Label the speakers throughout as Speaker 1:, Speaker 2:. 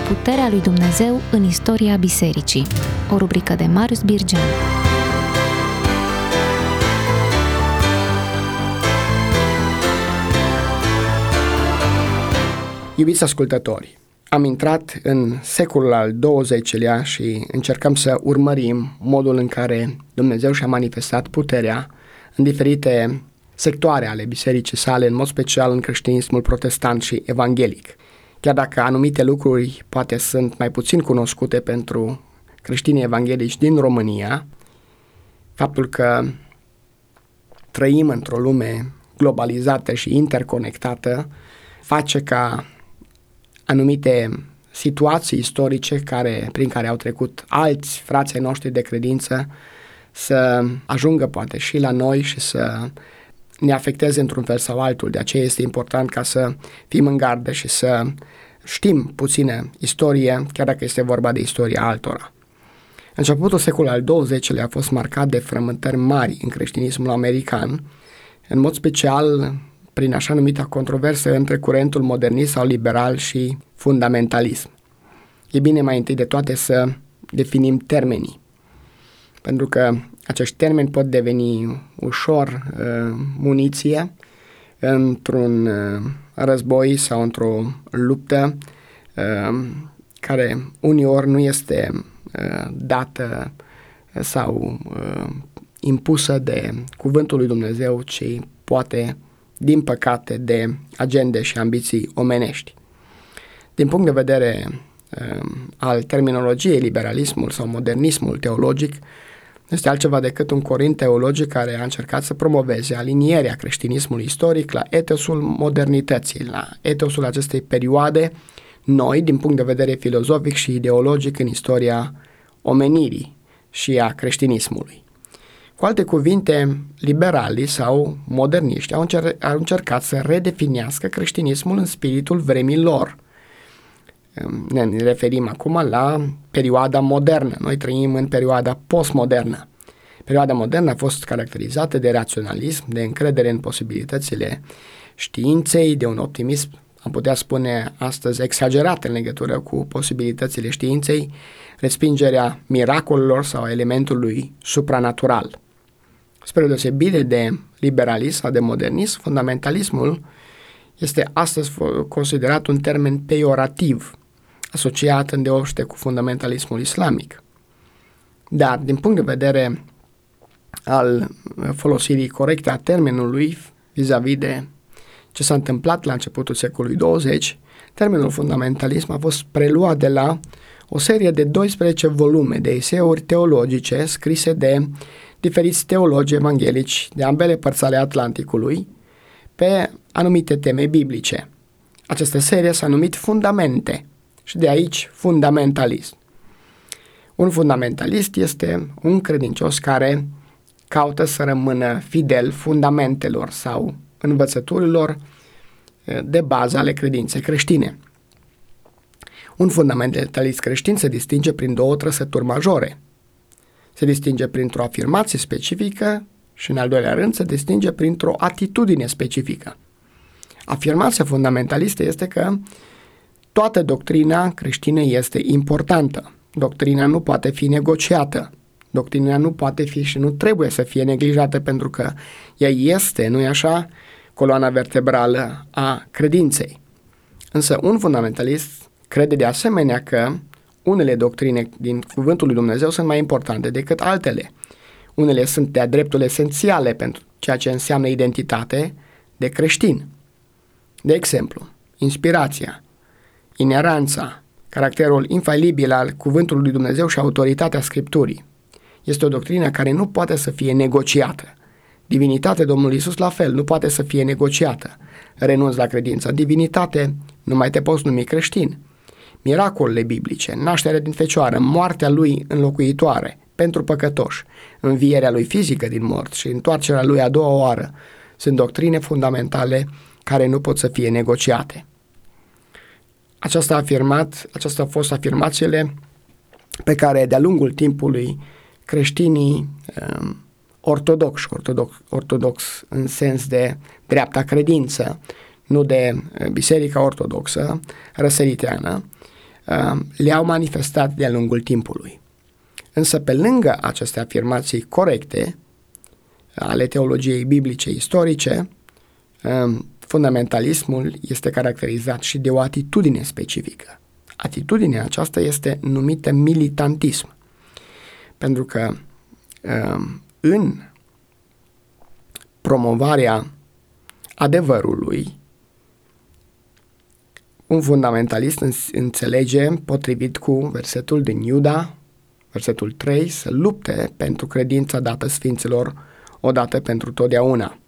Speaker 1: Puterea lui Dumnezeu în istoria bisericii. O rubrică de Marius Birgean.
Speaker 2: Iubiți ascultători, am intrat în secolul al XX-lea și încercăm să urmărim modul în care Dumnezeu și-a manifestat puterea în diferite sectoare ale bisericii sale, în mod special în creștinismul protestant și evanghelic. Chiar dacă anumite lucruri poate sunt mai puțin cunoscute pentru creștinii evanghelici din România, faptul că trăim într-o lume globalizată și interconectată face ca anumite situații istorice prin care au trecut alți frații noștri de credință să ajungă poate și la noi și să ne afecteze într-un fel sau altul. De aceea este important ca să fim în gardă și să știm puțină istorie, chiar dacă este vorba de istoria altora. Începutul secolului al XX-lea a fost marcat de frământări mari în creștinismul american, în mod special prin așa numita controversă între curentul modernist sau liberal și fundamentalism. E bine mai întâi de toate să definim termenii, pentru că acești termeni pot deveni ușor muniție într-un război sau într-o luptă care uneori nu este dată sau impusă de cuvântul lui Dumnezeu, ci poate, din păcate, de agende și ambiții omenești. Din punct de vedere al terminologiei, liberalismul sau modernismul teologic este altceva decât un corint teologic care a încercat să promoveze alinierea creștinismului istoric la etosul modernității, la etosul acestei perioade noi din punct de vedere filozofic și ideologic în istoria omenirii și a creștinismului. Cu alte cuvinte, liberalii sau moderniști au încercat să redefinească creștinismul în spiritul vremii lor. Ne referim acum la perioada modernă. Noi trăim în perioada postmodernă. Perioada modernă a fost caracterizată de raționalism, de încredere în posibilitățile științei, de un optimism, am putea spune astăzi, exagerat în legătură cu posibilitățile științei, respingerea miracolelor sau elementului supranatural. Spre deosebire de liberalism sau de modernism, fundamentalismul este astăzi considerat un termen peiorativ, asociat îndeoște cu fundamentalismul islamic. Dar, din punct de vedere al folosirii corecte a termenului vis-a-vis de ce s-a întâmplat la începutul secolului 20, termenul fundamentalism a fost preluat de la o serie de 12 volume de eseuri teologice scrise de diferiți teologi evanghelici de ambele părți ale Atlanticului pe anumite teme biblice. Această serie s-a numit Fundamente și de aici fundamentalism. Un fundamentalist este un credincios care caută să rămână fidel fundamentelor sau învățăturilor de bază ale credinței creștine. Un fundamentalist creștin se distinge prin două trăsături majore. Se distinge printr-o afirmație specifică și, în al doilea rând, se distinge printr-o atitudine specifică. Afirmația fundamentalistă este că toată doctrina creștină este importantă. Doctrina nu poate fi negociată. Doctrina nu poate fi și nu trebuie să fie neglijată pentru că ea este, nu-i așa, coloana vertebrală a credinței. Însă un fundamentalist crede de asemenea că unele doctrine din cuvântul lui Dumnezeu sunt mai importante decât altele. Unele sunt de-a dreptul esențiale pentru ceea ce înseamnă identitate de creștin. De exemplu, inspirația, ineranța, caracterul infailibil al cuvântului lui Dumnezeu și autoritatea Scripturii. Este o doctrină care nu poate să fie negociată. Divinitatea Domnului Iisus la fel nu poate să fie negociată. Renunți la credința în divinitate, nu mai te poți numi creștin. Miracolele biblice, nașterea din fecioară, moartea lui înlocuitoare pentru păcătoși, învierea lui fizică din morți și întoarcerea lui a doua oară sunt doctrine fundamentale care nu pot să fie negociate. Aceasta au fost afirmațiile pe care de-a lungul timpului creștinii ortodox în sens de dreapta credință, nu de Biserica Ortodoxă răsăriteană, le-au manifestat de-a lungul timpului. Însă, pe lângă aceste afirmații corecte ale teologiei biblice istorice, fundamentalismul este caracterizat și de o atitudine specifică. Atitudinea aceasta este numită militantism, pentru că în promovarea adevărului, un fundamentalist înțelege, potrivit cu versetul din Iuda, versetul 3, să lupte pentru credința dată sfinților odată pentru totdeauna.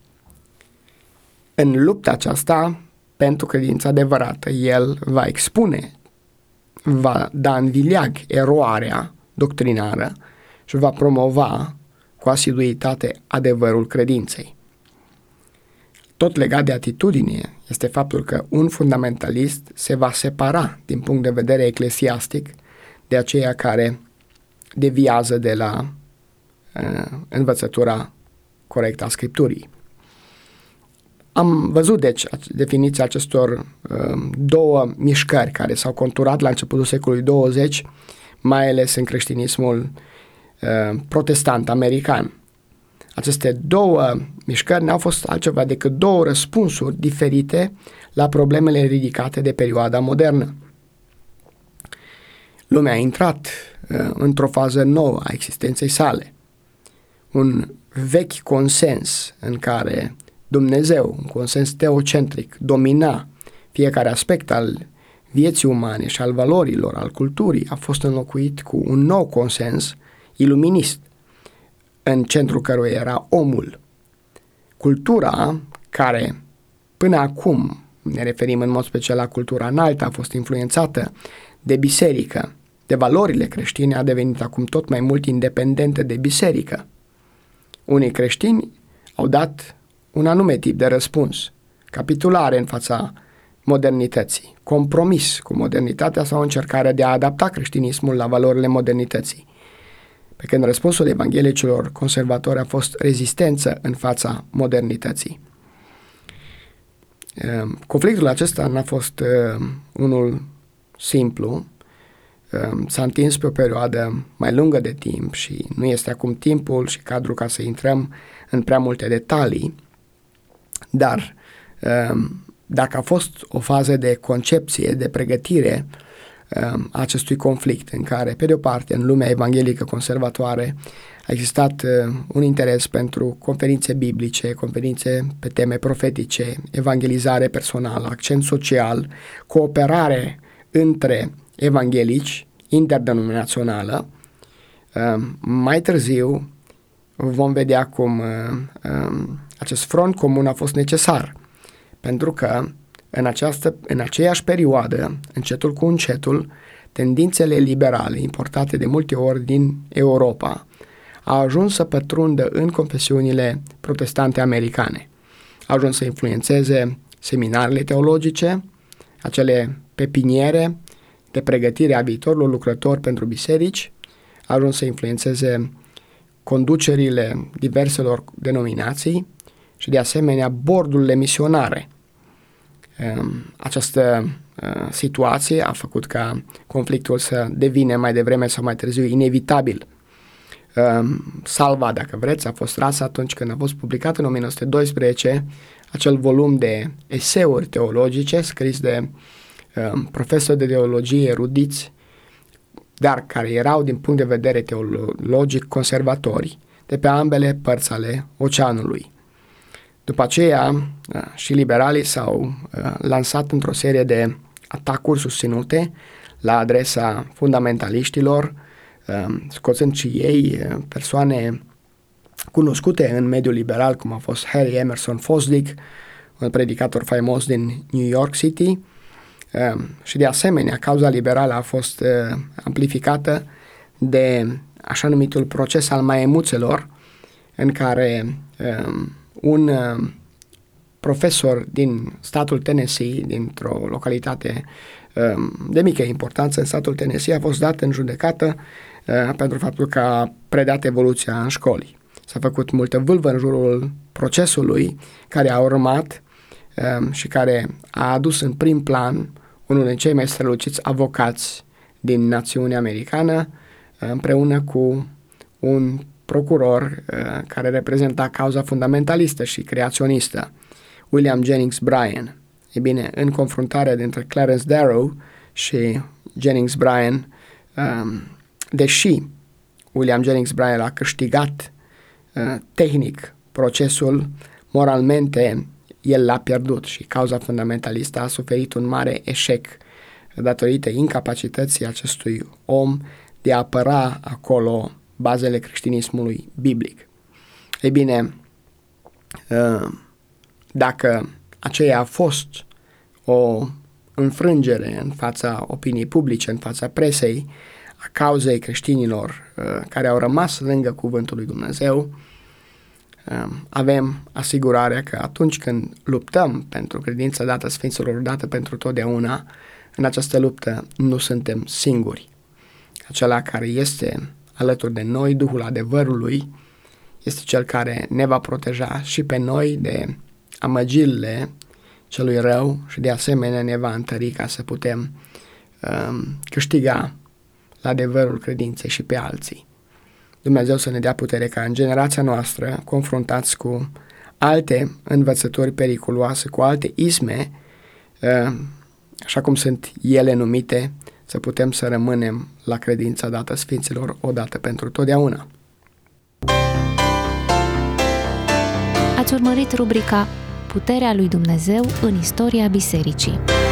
Speaker 2: În lupta aceasta, pentru credința adevărată, el va expune, va da în vileag eroarea doctrinară și va promova cu asiduitate adevărul credinței. Tot legat de atitudine este faptul că un fundamentalist se va separa din punct de vedere eclesiastic de aceia care deviază de la învățătura corectă a Scripturii. Am văzut, deci, definiția acestor două mișcări care s-au conturat la începutul secolului 20, mai ales în creștinismul protestant american. Aceste două mișcări n-au fost altceva decât două răspunsuri diferite la problemele ridicate de perioada modernă. Lumea a intrat într-o fază nouă a existenței sale. Un vechi consens în care Dumnezeu, un consens teocentric, domina fiecare aspect al vieții umane și al valorilor, al culturii, a fost înlocuit cu un nou consens iluminist, în centrul căruia era omul. Cultura care până acum, ne referim în mod special la cultura înaltă, a fost influențată de biserică, de valorile creștine, a devenit acum tot mai mult independentă de biserică. Unii creștini au dat un anume tip de răspuns, capitulare în fața modernității, compromis cu modernitatea sau încercarea de a adapta creștinismul la valorile modernității. Pe când răspunsul evanghelicilor conservatori a fost rezistență în fața modernității. Conflictul acesta n-a fost unul simplu, s-a întins pe o perioadă mai lungă de timp și nu este acum timpul și cadrul ca să intrăm în prea multe detalii, dar dacă a fost o fază de concepție, de pregătire a acestui conflict în care, pe de o parte, în lumea evanghelică conservatoare a existat un interes pentru conferințe biblice, conferințe pe teme profetice, evangelizare personală, accent social, cooperare între evanghelici, interdenominațională. Mai târziu vom vedea cum acest front comun a fost necesar, pentru că în aceeași perioadă, încetul cu încetul, tendințele liberale importate de multe ori din Europa au ajuns să pătrundă în confesiunile protestante americane. Au ajuns să influențeze seminarele teologice, acele pepiniere de pregătire a viitorilor lucrători pentru biserici, au ajuns să influențeze conducerile diverselor denominații și, de asemenea, bordurile misionare. Această situație a făcut ca conflictul să devină mai devreme sau mai târziu inevitabil. Salva, dacă vreți, a fost rasă atunci când a fost publicat în 1912 acel volum de eseuri teologice scris de profesori de teologie erudiți, dar care erau din punct de vedere teologic conservatori de pe ambele părți ale oceanului. După aceea, și liberalii s-au lansat într-o serie de atacuri susținute la adresa fundamentaliștilor, scoțând și ei persoane cunoscute în mediul liberal, cum a fost Harry Emerson Fosdick, un predicator faimos din New York City, și de asemenea, cauza liberală a fost amplificată de așa numitul proces al maemuțelor, în care un profesor din statul Tennessee, dintr-o localitate de mică importanță în statul Tennessee, a fost dat în judecată pentru faptul că a predat evoluția în școli. S-a făcut multă vâlvă în jurul procesului care a urmat și care a adus în prim plan unul din cei mai străluciți avocați din națiunea americană, împreună cu un procuror care reprezenta cauza fundamentalistă și creaționistă, William Jennings Bryan. E bine, în confruntarea dintre Clarence Darrow și Jennings Bryan, deși William Jennings Bryan a câștigat tehnic procesul, moralmente el l-a pierdut și cauza fundamentalistă a suferit un mare eșec datorită incapacității acestui om de a apăra acolo bazele creștinismului biblic. Ei bine, dacă aceea a fost o înfrângere în fața opiniei publice, în fața presei, a cauzei creștinilor care au rămas lângă cuvântul lui Dumnezeu, avem asigurarea că atunci când luptăm pentru credința dată Sfinților, dată pentru totdeauna, în această luptă nu suntem singuri. Acela care este alături de noi, Duhul adevărului, este cel care ne va proteja și pe noi de amăgirile celui rău și de asemenea ne va întări ca să putem câștiga la adevărul credinței și pe alții. Dumnezeu să ne dea putere ca în generația noastră, confruntați cu alte învățători periculoase, cu alte isme, așa cum sunt ele numite, să putem să rămânem la credința dată Sfinților odată pentru totdeauna.
Speaker 1: Ați urmărit rubrica Puterea lui Dumnezeu în istoria bisericii.